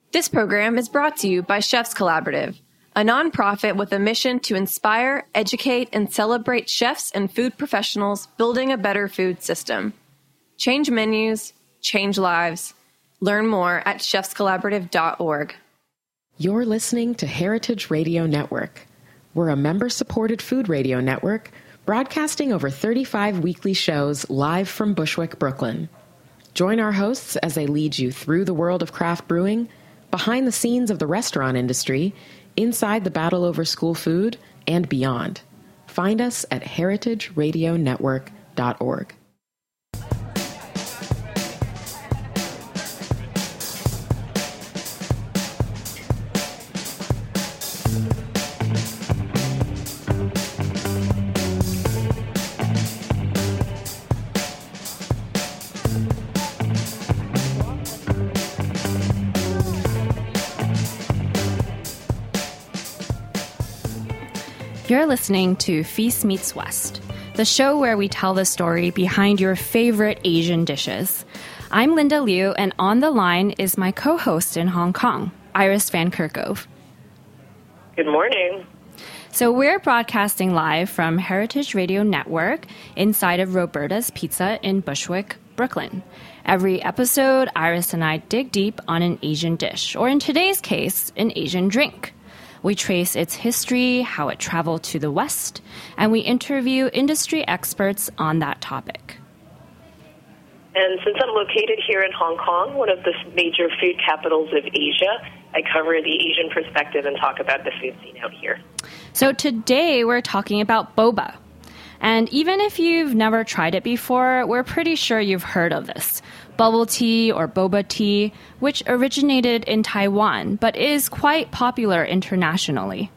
This program is brought to you by Chefs Collaborative, a nonprofit with a mission to inspire, educate, and celebrate chefs and food professionals building a better food system. Change menus, change lives. Learn more at chefscollaborative.org. You're listening to Heritage Radio Network. We're a member-supported food radio network broadcasting over 35 weekly shows live from Bushwick, Brooklyn. Join our hosts as they lead you through the world of craft brewing, behind the scenes of the restaurant industry, inside the battle over school food, and beyond. Find us at heritageradionetwork.org. You're listening to Feast Meets West, the show where we tell the story behind your favorite Asian dishes. I'm Linda Liu, and on the line is my co-host in Hong Kong, Iris Van Kerkhove. Good morning. So we're broadcasting live from Heritage Radio Network inside of Roberta's Pizza in Bushwick, Brooklyn. Every episode, Iris and I dig deep on an Asian dish, or in today's case, an Asian drink. We trace its history, how it traveled to the West, and we interview industry experts on that topic. And since I'm located here in Hong Kong, one of the major food capitals of Asia, I cover the Asian perspective and talk about the food scene out here. So today we're talking about boba. And even if you've never tried it before, we're pretty sure you've heard of this. Bubble tea or boba tea, which originated in Taiwan, but is quite popular internationally.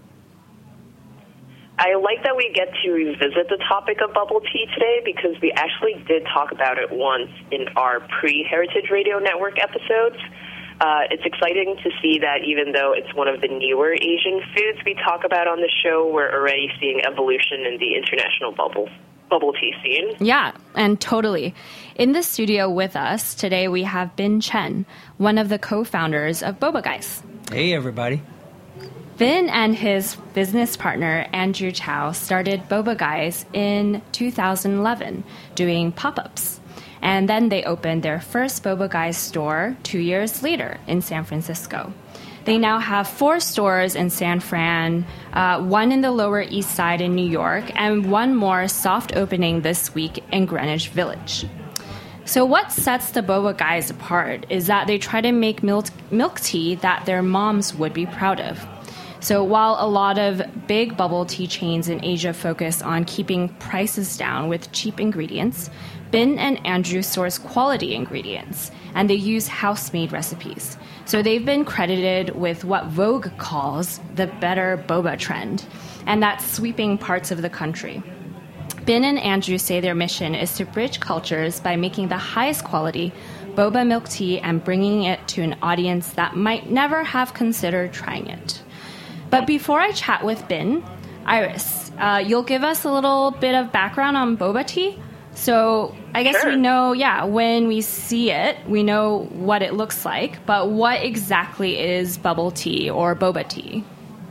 I like that we get to revisit the topic of bubble tea today because we actually did talk about it once in our pre-Heritage Radio Network episodes. It's exciting to see that even though it's one of the newer Asian foods we talk about on the show, we're already seeing evolution in the international bubble tea scene. Yeah, and totally. In the studio with us today, we have Bin Chen, one of the co-founders of Boba Guys. Hey, everybody. Bin and his business partner, Andrew Chow, started Boba Guys in 2011, doing pop-ups. And then they opened their first Boba Guys store 2 years later in San Francisco. They now have 4 stores in San Fran, one in the Lower East Side in New York, and one more soft opening this week in Greenwich Village. So what sets the Boba Guys apart is that they try to make milk tea that their moms would be proud of. So while a lot of big bubble tea chains in Asia focus on keeping prices down with cheap ingredients, Bin and Andrew source quality ingredients, and they use house-made recipes. So they've been credited with what Vogue calls the better boba trend, and that's sweeping parts of the country. Bin and Andrew say their mission is to bridge cultures by making the highest quality boba milk tea and bringing it to an audience that might never have considered trying it. But before I chat with Bin, Iris, you'll give us a little bit of background on boba tea? So I guess Sure. we know, when we see it, we know what it looks like, but what exactly is bubble tea or boba tea?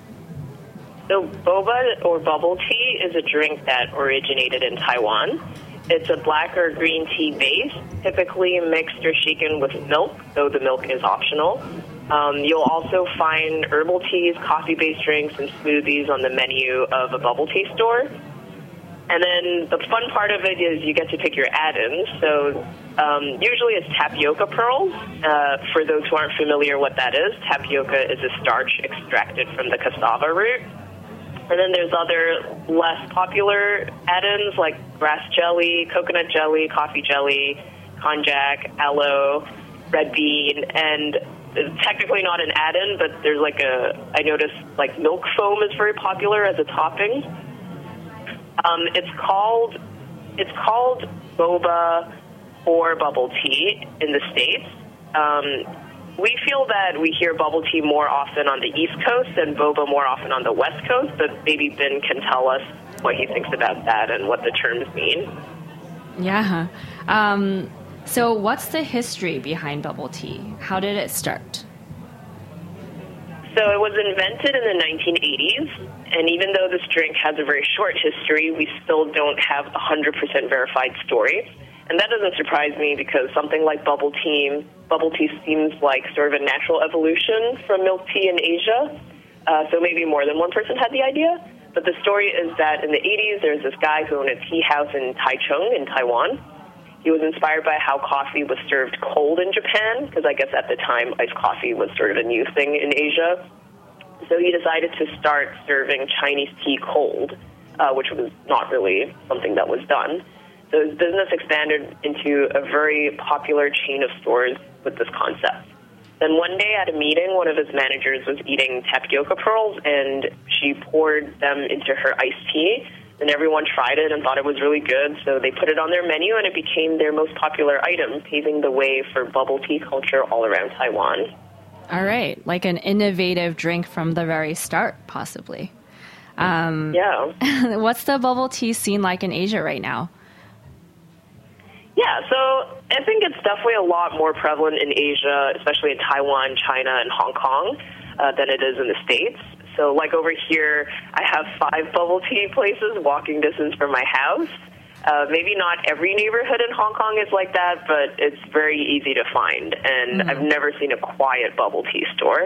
So boba or bubble tea is a drink that originated in Taiwan. It's a black or green tea base, typically mixed or shaken with milk, though the milk is optional. You'll also find herbal teas, coffee-based drinks, and smoothies on the menu of a bubble tea store. And then the fun part of it is you get to pick your add-ins. So usually it's tapioca pearls. For those who aren't familiar what that is, tapioca is a starch extracted from the cassava root. And then there's other less popular add-ins like grass jelly, coconut jelly, coffee jelly, konjac, aloe, red bean, and it's technically not an add-in, but there's I noticed milk foam is very popular as a topping. It's called boba or bubble tea in the States. We feel that we hear bubble tea more often on the East Coast and boba more often on the West Coast, but maybe Ben can tell us what he thinks about that and what the terms mean. Yeah. So what's the history behind bubble tea? How did it start? So it was invented in the 1980s, and even though this drink has a very short history, we still don't have a 100% verified story. And that doesn't surprise me because something like bubble tea seems like sort of a natural evolution from milk tea in Asia. So maybe more than one person had the idea. But the story is that in the 80s, there was this guy who owned a tea house in Taichung in Taiwan. He was inspired by how coffee was served cold in Japan, because I guess at the time iced coffee was sort of a new thing in Asia. So he decided to start serving Chinese tea cold, which was not really something that was done. So his business expanded into a very popular chain of stores with this concept. Then one day at a meeting, one of his managers was eating tapioca pearls, and she poured them into her iced tea. And everyone tried it and thought it was really good, so they put it on their menu, and it became their most popular item, paving the way for bubble tea culture all around Taiwan. All right, like an innovative drink from the very start, possibly. Yeah. What's the bubble tea scene like in Asia right now? Yeah, so I think it's definitely a lot more prevalent in Asia, especially in Taiwan, China, and Hong Kong, than it is in the States. So like over here, I have 5 bubble tea places walking distance from my house. Maybe not every neighborhood in Hong Kong is like that, but it's very easy to find. And I've never seen a quiet bubble tea store.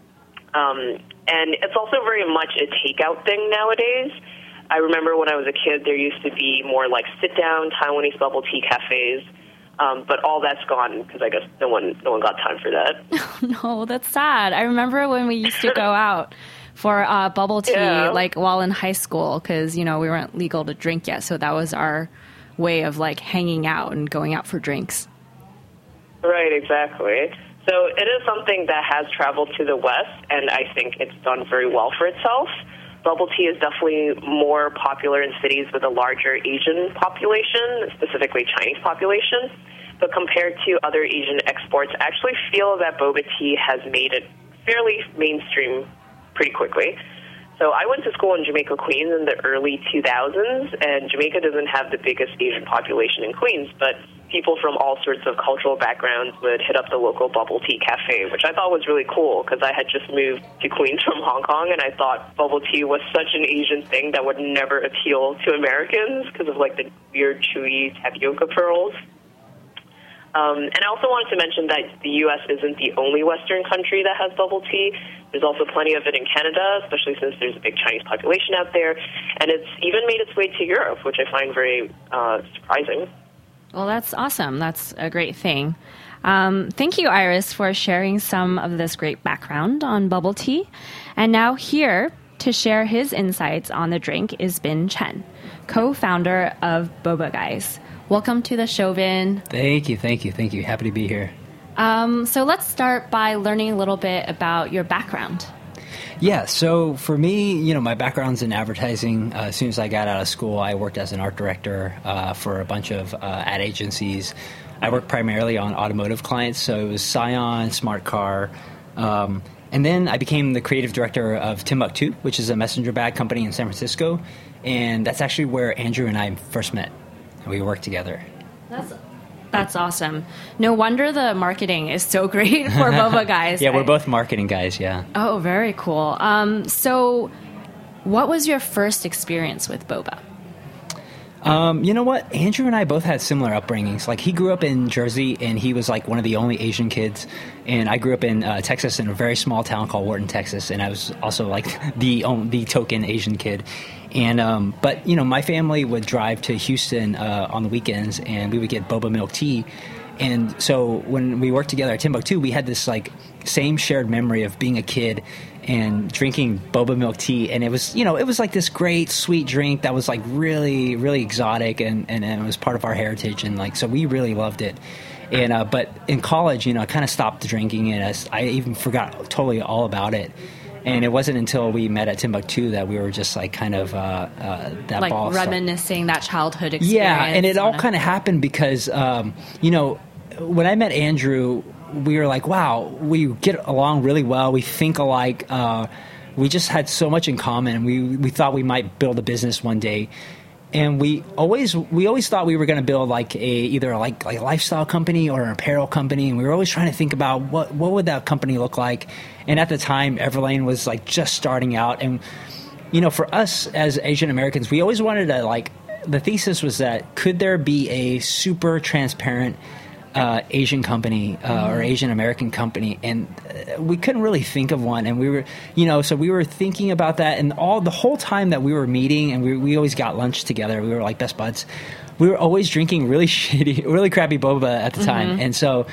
And it's also very much a takeout thing nowadays. I remember when I was a kid, there used to be more like sit-down Taiwanese bubble tea cafes. But all that's gone because I guess no one got time for that. No, that's sad. I remember when we used to go out for bubble tea, like while in high school, because we weren't legal to drink yet, so that was our way of like hanging out and going out for drinks. Right, exactly. So it is something that has traveled to the West, and I think it's done very well for itself. Bubble tea is definitely more popular in cities with a larger Asian population, specifically Chinese population. But compared to other Asian exports, I actually feel that boba tea has made it fairly mainstream pretty quickly. So I went to school in Jamaica, Queens in the early 2000s, and Jamaica doesn't have the biggest Asian population in Queens, but people from all sorts of cultural backgrounds would hit up the local bubble tea cafe, which I thought was really cool because I had just moved to Queens from Hong Kong, and I thought bubble tea was such an Asian thing that would never appeal to Americans because of like the weird chewy tapioca pearls. And I also wanted to mention that the U.S. isn't the only Western country that has bubble tea. There's also plenty of it in Canada, especially since there's a big Chinese population out there. And it's even made its way to Europe, which I find very surprising. Well, that's awesome. That's a great thing. Thank you, Iris, for sharing some of this great background on bubble tea. And now here to share his insights on the drink is Bin Chen, co-founder of Boba Guys. Welcome to the show, Bin. Thank you. Happy to be here. So let's start by learning a little bit about your background. Yeah, so for me, my background's in advertising. As soon as I got out of school, I worked as an art director for a bunch of ad agencies. I worked primarily on automotive clients, so it was Scion, Smart Car. And then I became the creative director of Timbuk2, which is a messenger bag company in San Francisco. And that's actually where Andrew and I first met. We worked together. That's awesome. No wonder the marketing is so great for Boba Guys. Yeah, we're both marketing guys, yeah. Oh, very cool. So what was your first experience with Boba? You know what? Andrew and I both had similar upbringings. Like, he grew up in Jersey, and he was like one of the only Asian kids. And I grew up in Texas in a very small town called Wharton, Texas, and I was also like the token Asian kid. And but my family would drive to Houston on the weekends, and we would get boba milk tea. And so when we worked together at Timbuk2, we had this like same shared memory of being a kid and drinking boba milk tea. And it was, it was like this great sweet drink that was like really, really exotic, and it was part of our heritage. And like, so we really loved it. And but in college, I kind of stopped drinking it. I even forgot totally all about it. And it wasn't until we met at Timbuk2 that we were just like kind of that like ball reminiscing that childhood experience. Yeah, and it all kind of happened because when I met Andrew, we were like, wow, we get along really well. We think alike. We just had so much in common. We thought we might build a business one day. we always thought we were going to build like either a lifestyle company or an apparel company, and we were always trying to think about what would that company look like. And at the time, Everlane was like just starting out, and for us as Asian Americans, we always wanted to like, the thesis was that could there be a super transparent Asian company or Asian American company, and we couldn't really think of one. And we were, so we were thinking about that, and the whole time that we were meeting, and we always got lunch together. We were like best buds. We were always drinking really crappy boba at the time, and so.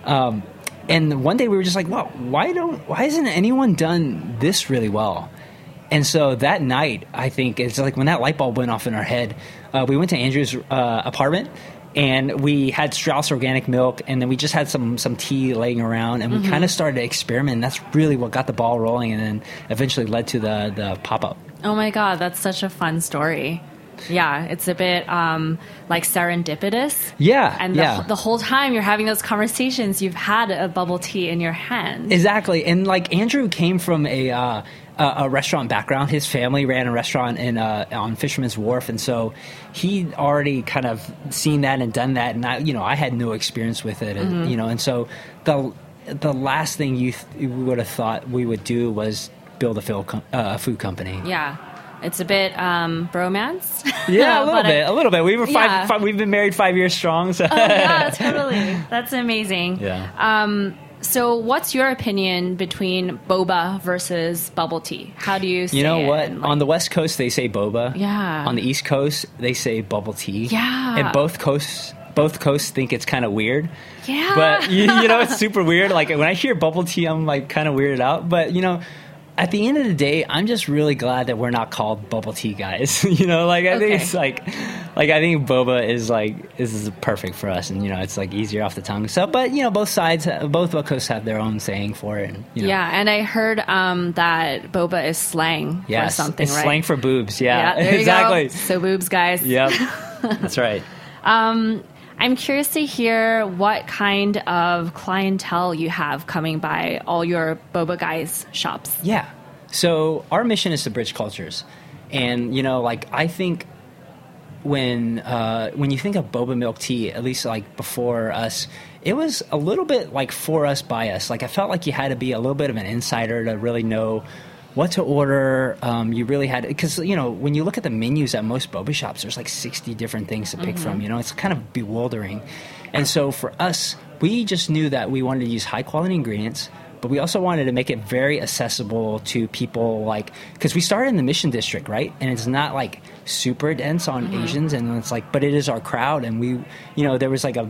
And one day we were just like, well, why hasn't anyone done this really well? And so that night, I think it's like when that light bulb went off in our head, we went to Andrew's apartment. And we had Strauss organic milk, and then we just had some tea laying around, and we kind of started to experiment. And that's really what got the ball rolling, and then eventually led to the pop-up. Oh my God, that's such a fun story. Yeah, it's a bit like serendipitous. Yeah, and the whole time you're having those conversations, you've had a bubble tea in your hand. Exactly, and like Andrew came from a restaurant background. His family ran a restaurant on Fisherman's Wharf, and so he'd already kind of seen that and done that. And I had no experience with it, and and so the last thing you would have thought we would do was build a food company. Yeah. It's a bit bromance. Yeah, a little bit. We were we've been married 5 years strong. So. Oh yeah, totally. That's amazing. Yeah. So what's your opinion between boba versus bubble tea? How do you say it? You know what? On the West Coast, they say boba. Yeah. On the East Coast, they say bubble tea. Yeah. And both coasts think it's kind of weird. Yeah. But, it's super weird. Like, when I hear bubble tea, I'm, like, kind of weirded out. But, at the end of the day, I'm just really glad that we're not called bubble tea guys. I think it's like I think boba is perfect for us, and it's like easier off the tongue. So, but both coasts have their own saying for it. And, Yeah, and I heard that boba is slang for something, it's right? Slang for boobs. Yeah, there you exactly. Go. So boobs, guys. Yep, that's right. I'm curious to hear what kind of clientele you have coming by all your Boba Guys shops. Yeah. So our mission is to bridge cultures. And, I think when you think of boba milk tea, at least like before us, it was a little bit like for us, by us. Like I felt like you had to be a little bit of an insider to really know what to order. You really had, because when you look at the menus at most boba shops, there's like 60 different things to pick from. It's kind of bewildering. And so for us, we just knew that we wanted to use high quality ingredients, but we also wanted to make it very accessible to people, because we started in the Mission District, right? And it's not like super dense on Asians, and it's like, but it is our crowd. And we, there was like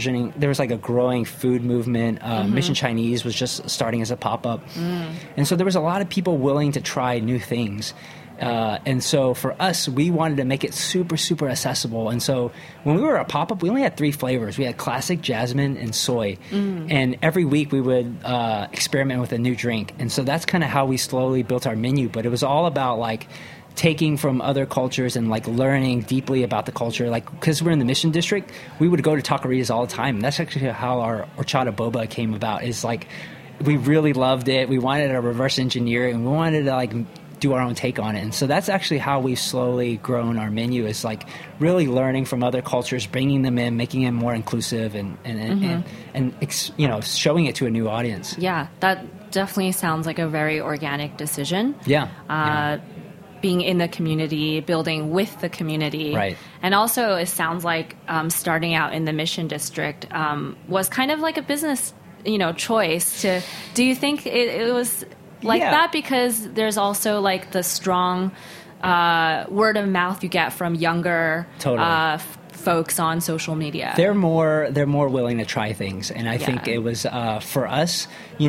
a growing food movement. Mission Chinese was just starting as a pop-up. And so there was a lot of people willing to try new things. And so for us, we wanted to make it super, super accessible. And so when we were a pop-up, we only had 3 flavors. We had classic, jasmine, and soy. And every week we would experiment with a new drink. And so that's kind of how we slowly built our menu. But it was all about taking from other cultures and learning deeply about the culture. Because we're in the Mission District, we would go to taquerias all the time. And that's actually how our horchata boba came about. Is we really loved it. We wanted to reverse engineer it, and we wanted to do our own take on it. And so that's actually how we've slowly grown our menu, is really learning from other cultures, bringing them in, making it more inclusive, and showing it to a new audience. Yeah, that definitely sounds like a very organic decision. Yeah. Being in the community, building with the community. Right. And also it sounds like starting out in the Mission District was kind of like a business, choice to, do you think it was that, because there's also the strong word of mouth you get from younger folks on social media? They're more willing to try things, and I think it was for us.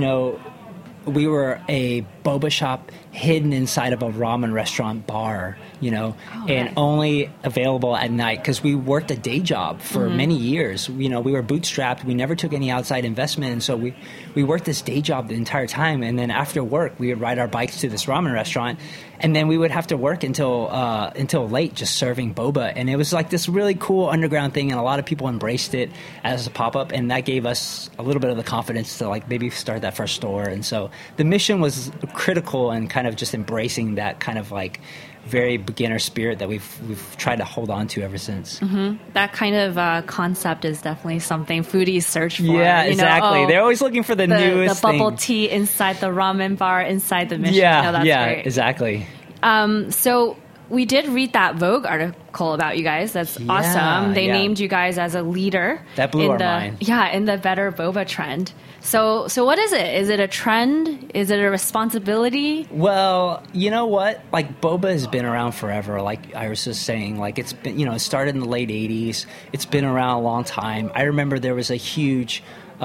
We were a boba shop hidden inside of a ramen restaurant bar, and only available at night, because we worked a day job for many years. We were bootstrapped. We never took any outside investment. And so we worked this day job the entire time. And then after work, we would ride our bikes to this ramen restaurant. And then we would have to work until late, just serving boba. And it was this really cool underground thing. And a lot of people embraced it as a pop-up. And that gave us a little bit of the confidence to maybe start that first store. And so the mission was critical, and kind of just embracing that kind of very beginner spirit that we've tried to hold on to ever since. That kind of concept is definitely something foodies search for. Yeah, exactly. They're always looking for the newest the bubble thing. tea inside the ramen bar, inside the Mission. Yeah, that's great. exactly. So we did read that Vogue article about you guys. That's awesome. They named you guys as a leader. That blew our mind. Yeah, in the better boba trend. So what is it? Is it a trend? Is it a responsibility? Well, you know what? Like, boba has been around forever. Like Iris was saying, like, it's been, it started in the late 80s. It's been around a long time. I remember there was a huge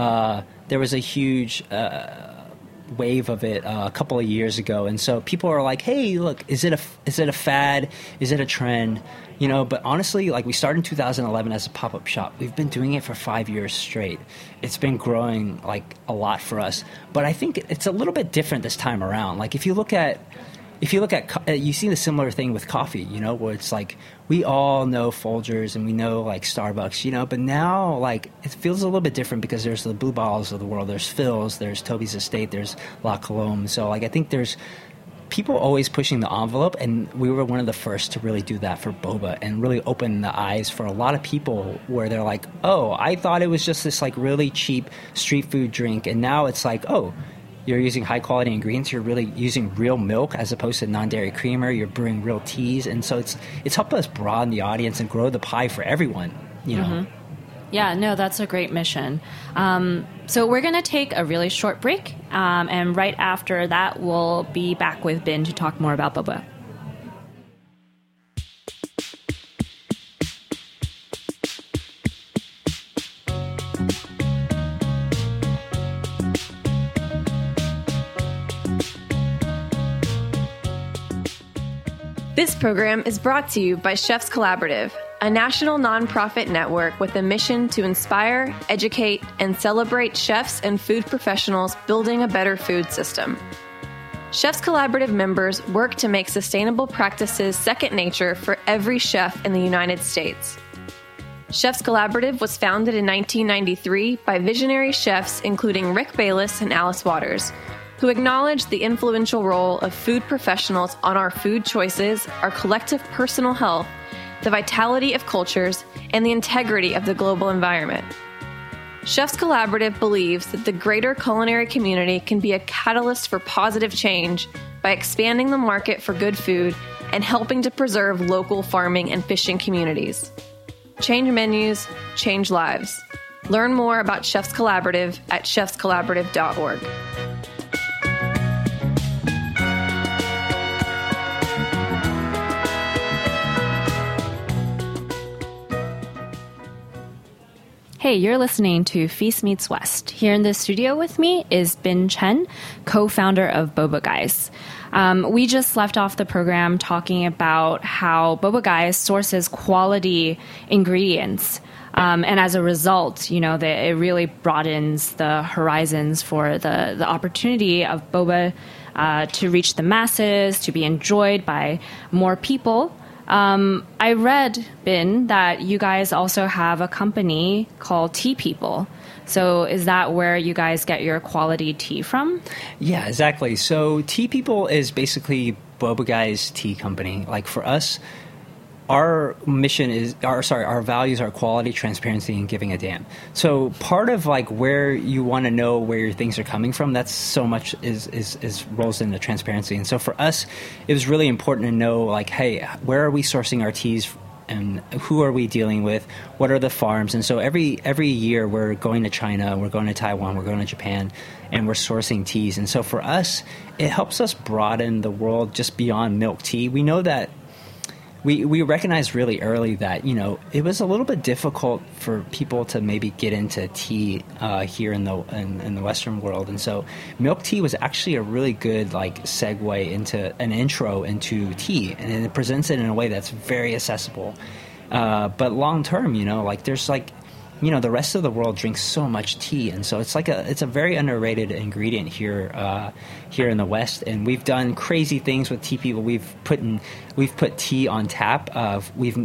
wave of it a couple of years ago, and so people are like, hey, look, is it a fad? Is it a trend? But honestly, like, we started in 2011 as a pop-up shop. We've been doing it for 5 years straight. It's been growing like a lot for us, but I think it's a little bit different this time around. Like, if you look at you see the similar thing with coffee, where it's like, we all know Folgers and we know like Starbucks, but now, like, it feels a little bit different because there's the Blue Bottles of the world, there's Phil's, there's Toby's Estate, there's La Colombe. So, like, I think there's people always pushing the envelope, and we were one of the first to really do that for boba and really open the eyes for a lot of people, where they're like, oh, I thought it was just this like really cheap street food drink, and now it's like, oh, you're using high quality ingredients, you're really using real milk as opposed to non-dairy creamer, you're brewing real teas, and so it's helped us broaden the audience and grow the pie for everyone, Yeah, no, that's a great mission. So we're going to take a really short break, and right after that, we'll be back with Bin to talk more about boba. This program is brought to you by Chefs Collaborative, a national nonprofit network with a mission to inspire, educate, and celebrate chefs and food professionals building a better food system. Chefs Collaborative members work to make sustainable practices second nature for every chef in the United States. Chefs Collaborative was founded in 1993 by visionary chefs including Rick Bayless and Alice Waters, who acknowledge the influential role of food professionals on our food choices, our collective personal health, the vitality of cultures, and the integrity of the global environment. Chefs Collaborative believes that the greater culinary community can be a catalyst for positive change by expanding the market for good food and helping to preserve local farming and fishing communities. Change menus, change lives. Learn more about Chefs Collaborative at chefscollaborative.org. Hey, you're listening to Feast Meets West. Here in the studio with me is Bin Chen, co-founder of Boba Guys. We just left off the program talking about how Boba Guys sources quality ingredients. And as a result, it really broadens the horizons for the opportunity of boba to reach the masses, to be enjoyed by more people. I read, Bin, that you guys also have a company called Tea People. So is that where you guys get your quality tea from? Yeah, exactly. So Tea People is basically Boba Guy's tea company. Like, for us, our mission is, our values are quality, transparency, and giving a damn. So part of like where you want to know where your things are coming from, that's so much is rolls into transparency. And so for us, it was really important to know, like, hey, where are we sourcing our teas, and who are we dealing with? What are the farms? And so every year we're going to China, we're going to Taiwan, we're going to Japan, and we're sourcing teas. And so for us, it helps us broaden the world just beyond milk tea. We know that we recognized really early that, it was a little bit difficult for people to maybe get into tea here in the Western world. And so milk tea was actually a really good like segue into an intro into tea, and it presents it in a way that's very accessible. But long term, there's like, the rest of the world drinks so much tea, and so it's a very underrated ingredient here in the West. And we've done crazy things with Tea People. We've put tea on tap. We've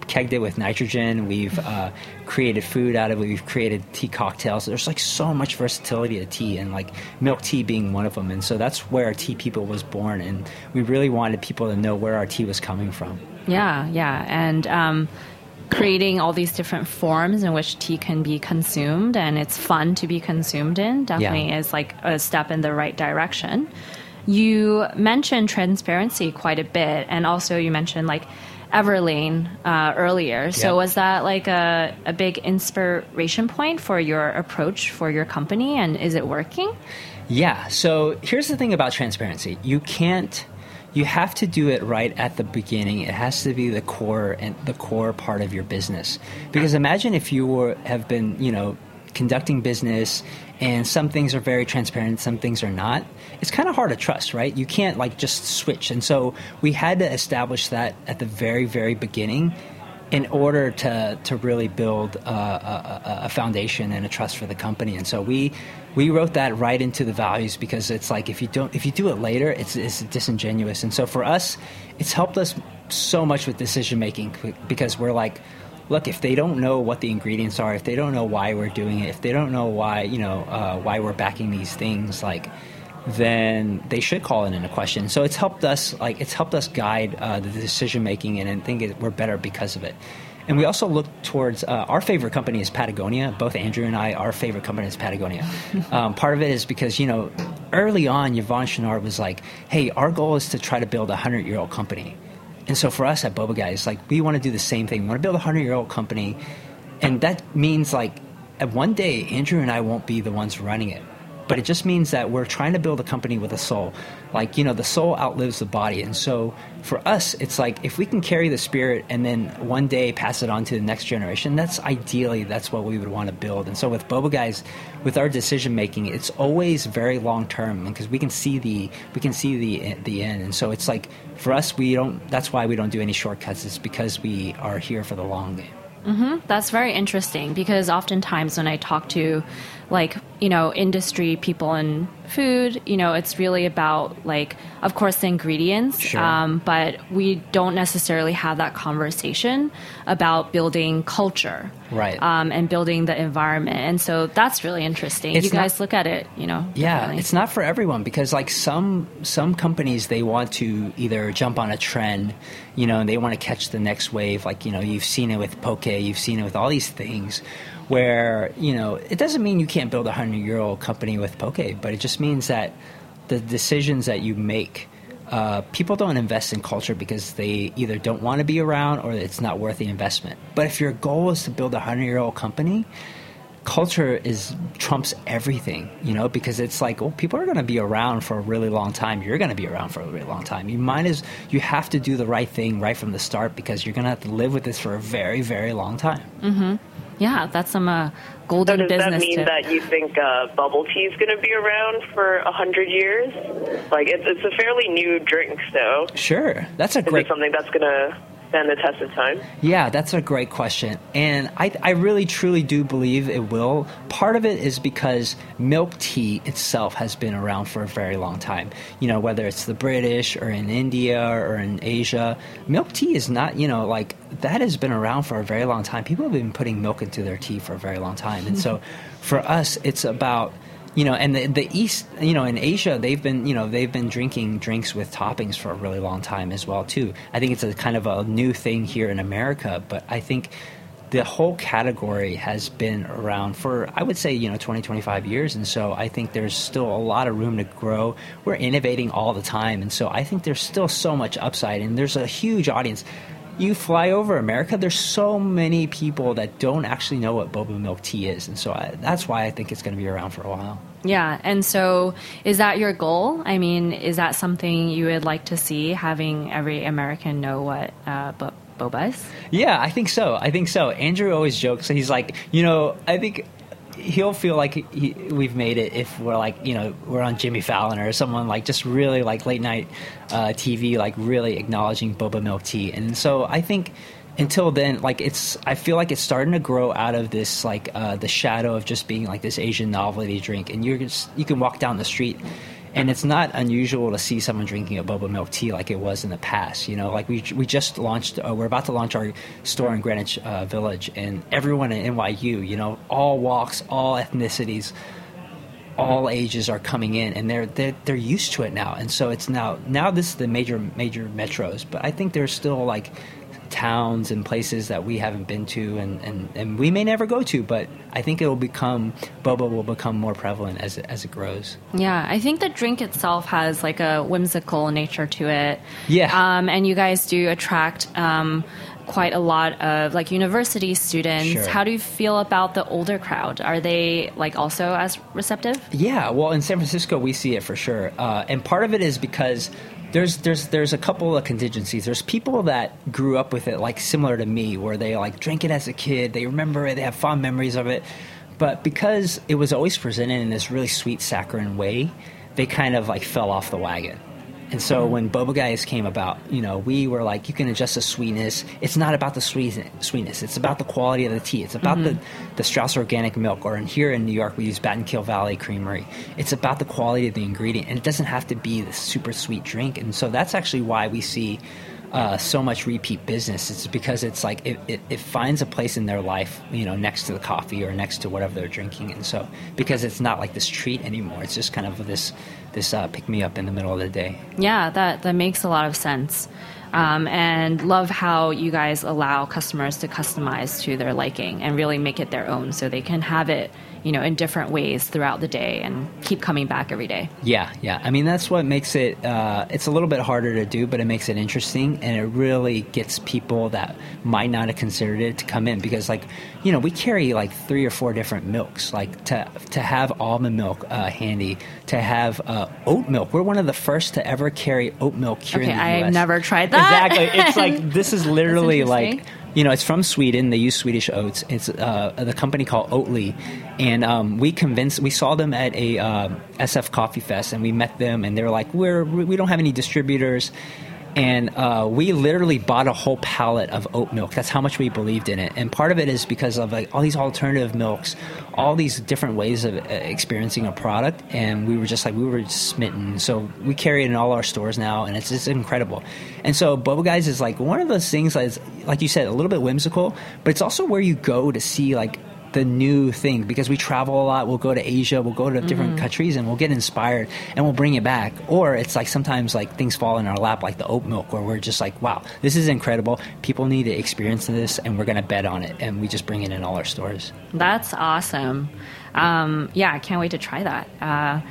kegged it with nitrogen. We've created food out of it. We've created tea cocktails. There's like so much versatility to tea, and like milk tea being one of them. And so that's where Tea People was born, and we really wanted people to know where our tea was coming from. Yeah, and creating all these different forms in which tea can be consumed, and it's fun to be consumed in, definitely is like a step in the right direction. You mentioned transparency quite a bit, and also you mentioned like Everlane earlier. So was that like a big inspiration point for your approach for your company, and is it working? Yeah. So here's the thing about transparency. You have to do it right at the beginning. It has to be the core part of your business. Because imagine if you have been, conducting business and some things are very transparent, some things are not. It's kind of hard to trust, right? You can't like just switch. And so we had to establish that at the very, very beginning in order to really build a foundation and a trust for the company. And so we wrote that right into the values, because it's like if you do it later, it's disingenuous. And so for us, it's helped us so much with decision making, because we're like, look, if they don't know what the ingredients are, if they don't know why we're doing it, if they don't know why why we're backing these things, then they should call it into question. So it's helped us guide the decision making, and I think we're better because of it. And we also look towards our favorite company is Patagonia. Both Andrew and I, our favorite company is Patagonia. Part of it is because, early on, Yvon Chouinard was like, hey, our goal is to try to build a 100-year-old company. And so for us at Boba Guys, we want to do the same thing. We want to build a 100-year-old company. And that means at one day, Andrew and I won't be the ones running it. But it just means that we're trying to build a company with a soul. The soul outlives the body. And so for us, it's like if we can carry the spirit and then one day pass it on to the next generation, that's what we would want to build. And so with Boba Guys, with our decision making, it's always very long term, because we can see the end. And so it's like for us, that's why we don't do any shortcuts. It's because we are here for the long game. Mm-hmm. That's very interesting, because oftentimes when I talk to industry people in food, it's really about of course the ingredients, sure. But we don't necessarily have that conversation about building culture, right? And building the environment. And so that's really interesting. You guys look at it, Yeah, differently. it's not for everyone, because some companies, they want to either jump on a trend, and they want to catch the next wave. You've seen it with poke, you've seen it with all these things, where, it doesn't mean you can't build a 100-year-old company with poke, but it just means that the decisions that you make, people don't invest in culture because they either don't want to be around or it's not worth the investment. But if your goal is to build a 100-year-old company, culture trumps everything, because it's like, well, people are going to be around for a really long time. You're going to be around for a really long time. You have to do the right thing right from the start, because you're going to have to live with this for a very, very long time. Mm-hmm. Yeah, that's some golden business. So does that mean that you think bubble tea is going to be around for 100 years? It's a fairly new drink, so. Sure. Is it something that's going to stand the test of time? Yeah, that's a great question. And I really, truly do believe it will. Part of it is because milk tea itself has been around for a very long time. Whether it's the British or in India or in Asia, milk tea is not, that has been around for a very long time. People have been putting milk into their tea for a very long time. And so for us, it's about, and the East, in Asia, they've been drinking drinks with toppings for a really long time as well, too. I think it's a kind of a new thing here in America, but I think the whole category has been around for, I would say, 20, 25 years. And so I think there's still a lot of room to grow. We're innovating all the time. And so I think there's still so much upside, and there's a huge audience. You fly over America, there's so many people that don't actually know what boba milk tea is. And so that's why I think it's going to be around for a while. Yeah. And so is that your goal? I mean, is that something you would like to see, having every American know what boba is? Yeah, I think so. Andrew always jokes. He's like, I think he'll feel like we've made it if we're we're on Jimmy Fallon or someone just really late night TV, really acknowledging boba milk tea. And so I think until then, I feel like it's starting to grow out of this the shadow of just being this Asian novelty drink. And you can walk down the street And it's not unusual to see someone drinking a boba milk tea like it was in the past. You know, like we just launched, we're about to launch our store in Greenwich Village, and everyone in NYU, you know, all walks, all ethnicities, all ages are coming in, and they're used to it now. And so it's now this is the major metros, but I think there's still like towns and places that we haven't been to and we may never go to, but I think boba will become more prevalent as it grows. Yeah, I think the drink itself has like a whimsical nature to it. Yeah. And you guys do attract quite a lot of like university students. Sure. How do you feel about the older crowd? Are they like also as receptive? Yeah, well, in San Francisco we see it for sure, and part of it is because there's a couple of contingencies. There's people that grew up with it, like similar to me, where they like drink it as a kid, they remember it, they have fond memories of it, but because it was always presented in this really sweet, saccharine way, they kind of like fell off the wagon. And so when Boba Guys came about, you know, we were like, you can adjust the sweetness. It's not about the sweetness. It's about the quality of the tea. It's about the Strauss Organic milk. Or here in New York, we use Battenkill Valley Creamery. It's about the quality of the ingredient. And it doesn't have to be the super sweet drink. And so that's actually why we see so much repeat business. It's because it's like it finds a place in their life, you know, next to the coffee or next to whatever they're drinking. And so because it's not like this treat anymore, it's just kind of this pick-me-up in the middle of the day. Yeah, that makes a lot of sense. And love how you guys allow customers to customize to their liking and really make it their own so they can have it, you know, in different ways throughout the day and keep coming back every day. Yeah. I mean, that's what makes it, it's a little bit harder to do, but it makes it interesting, and it really gets people that might not have considered it to come in because, like, you know, we carry like 3 or 4 different milks, like to have almond milk handy, to have oat milk. We're one of the first to ever carry oat milk here in the U.S. I've never tried that. Exactly. It's like, this is literally like, you know, it's from Sweden. They use Swedish oats. It's the company called Oatly, and we saw them at a SF Coffee Fest, and we met them, and they were like, we don't have any distributors, and we literally bought a whole pallet of oat milk. That's how much we believed in it, and part of it is because of like all these alternative milks, all these different ways of experiencing a product, and we were just smitten. So we carry it in all our stores now, and it's incredible. And so Boba Guys is like one of those things that is, like you said, a little bit whimsical, but it's also where you go to see like the new thing, because we travel a lot. We'll go to Asia, we'll go to different countries, and we'll get inspired and we'll bring it back. Or it's like sometimes like things fall in our lap, like the oat milk, where we're just like, wow, this is incredible. People need to experience this, and we're going to bet on it, and we just bring it in all our stores. That's awesome. Yeah, I can't wait to try that.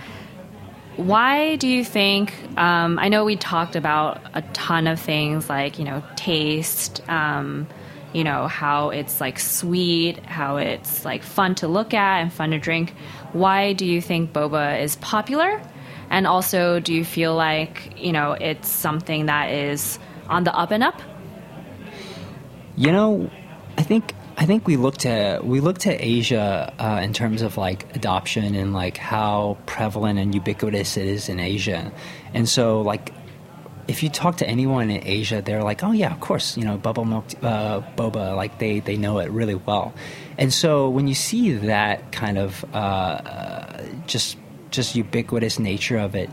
Why do you think, I know we talked about a ton of things like, you know, taste, you know, how it's like sweet, how it's like fun to look at and fun to drink. Why do you think boba is popular? And also, do you feel like, you know, it's something that is on the up and up? You know, I think we looked at Asia in terms of like adoption and like how prevalent and ubiquitous it is in Asia. And so like, if you talk to anyone in Asia, they're like, oh yeah, of course, you know, bubble milk, boba, like they know it really well. And so when you see that kind of just ubiquitous nature of it,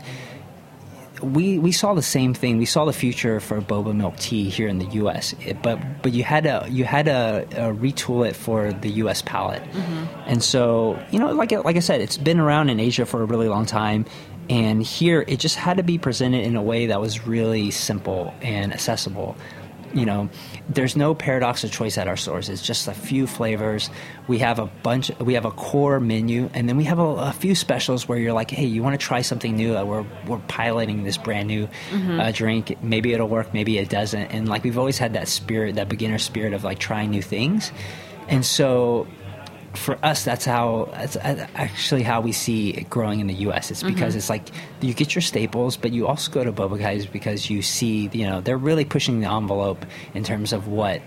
we saw the same thing. We saw the future for boba milk tea here in the U.S., but you had to retool it for the U.S. palate. And so, you know, like I said, it's been around in Asia for a really long time. And here, it just had to be presented in a way that was really simple and accessible. You know, there's no paradox of choice at our stores. It's just a few flavors. We have a core menu, and then we have a few specials where you're like, hey, you want to try something new? We're piloting this brand new drink. Maybe it'll work, maybe it doesn't. And like, we've always had that spirit, that beginner spirit of like trying new things. And so for us, that's actually how we see it growing in the U.S. It's because it's like you get your staples, but you also go to Boba Guys because you see, you know, they're really pushing the envelope in terms of what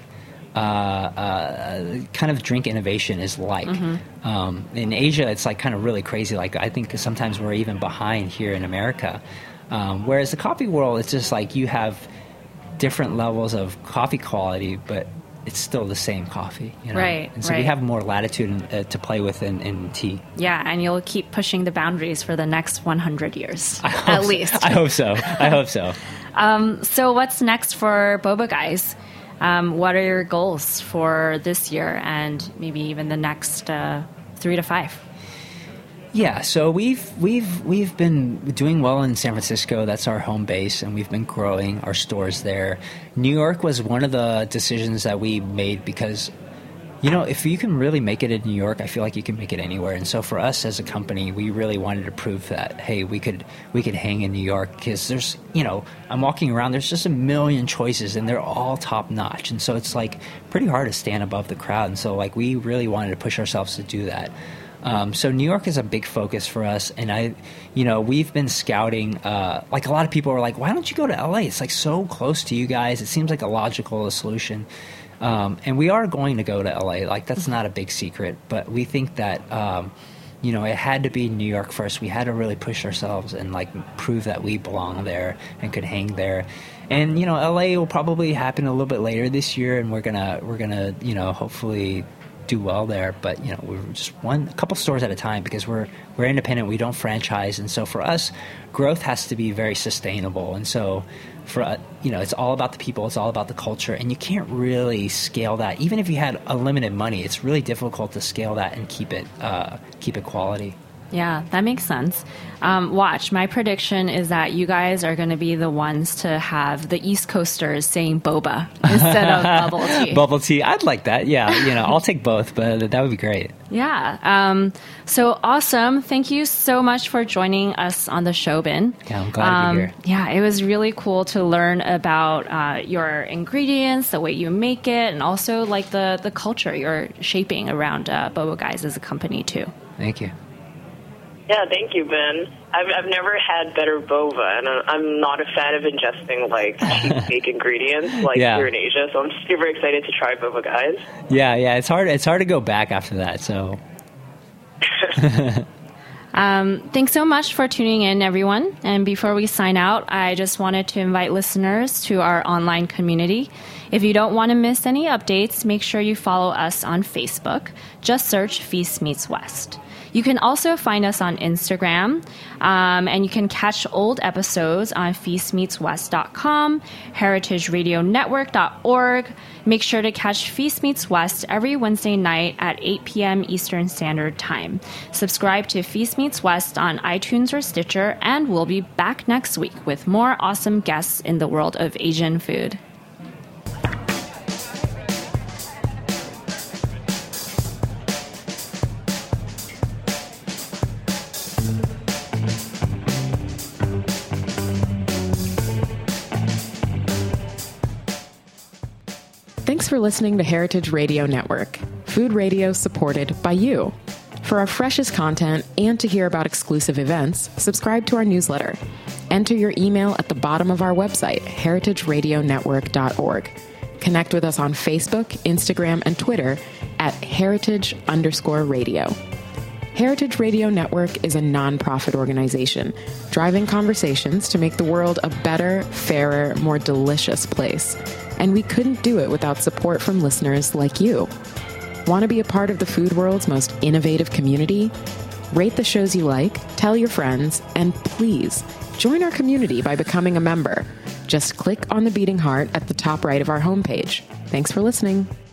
kind of drink innovation is like. In Asia, it's like kind of really crazy. Like, I think sometimes we're even behind here in America. Whereas the coffee world, it's just like you have different levels of coffee quality, but it's still the same coffee, you know? Right, And so we have more latitude to play with in tea. Yeah, and you'll keep pushing the boundaries for the next 100 years, at least. I hope so. So what's next for Boba Guys? What are your goals for this year and maybe even the next 3 to 5? Yeah, so we've been doing well in San Francisco. That's our home base, and we've been growing our stores there. New York was one of the decisions that we made because, you know, if you can really make it in New York, I feel like you can make it anywhere. And so for us as a company, we really wanted to prove that, hey, we could hang in New York because there's, you know, I'm walking around, there's just a million choices and they're all top notch. And so it's like pretty hard to stand above the crowd. And so like we really wanted to push ourselves to do that. So New York is a big focus for us, and we've been scouting. Like a lot of people are like, why don't you go to LA? It's like so close to you guys. It seems like a logical solution. And we are going to go to LA. Like that's not a big secret, but we think that, it had to be New York first. We had to really push ourselves and like prove that we belong there and could hang there. And, LA will probably happen a little bit later this year, and we're gonna, hopefully do well there, but we're just a couple stores at a time because we're independent. We don't franchise, and so for us, growth has to be very sustainable. And so for it's all about the people, it's all about the culture, and you can't really scale that. Even if you had unlimited money, it's really difficult to scale that and keep it quality. Yeah, that makes sense. Watch, my prediction is that you guys are going to be the ones to have the East Coasters saying boba instead of bubble tea. Bubble tea, I'd like that. Yeah, I'll take both, but that would be great. Yeah. So awesome. Thank you so much for joining us on the show, Ben. Yeah, I'm glad to be here. Yeah, it was really cool to learn about your ingredients, the way you make it, and also like the culture you're shaping around Boba Guys as a company too. Thank you. Yeah, thank you, Ben. I've never had better boba, and I'm not a fan of ingesting like cheap fake ingredients here in Asia. So I'm super excited to try Boba Guys. Yeah, it's hard. It's hard to go back after that. So. Thanks so much for tuning in, everyone. And before we sign out, I just wanted to invite listeners to our online community. If you don't want to miss any updates, make sure you follow us on Facebook. Just search Feast Meets West. You can also find us on Instagram, and you can catch old episodes on feastmeetswest.com, heritageradionetwork.org. Make sure to catch Feast Meets West every Wednesday night at 8 p.m. Eastern Standard Time. Subscribe to Feast Meets West on iTunes or Stitcher, and we'll be back next week with more awesome guests in the world of Asian food. Thanks for listening to Heritage Radio Network, food radio supported by you. For our freshest content and to hear about exclusive events, subscribe to our newsletter. Enter your email at the bottom of our website, heritageradionetwork.org. Connect with us on Facebook, Instagram, and Twitter at heritage_radio. Heritage Radio Network is a nonprofit organization driving conversations to make the world a better, fairer, more delicious place. And we couldn't do it without support from listeners like you. Want to be a part of the food world's most innovative community? Rate the shows you like, tell your friends, and please join our community by becoming a member. Just click on the beating heart at the top right of our homepage. Thanks for listening.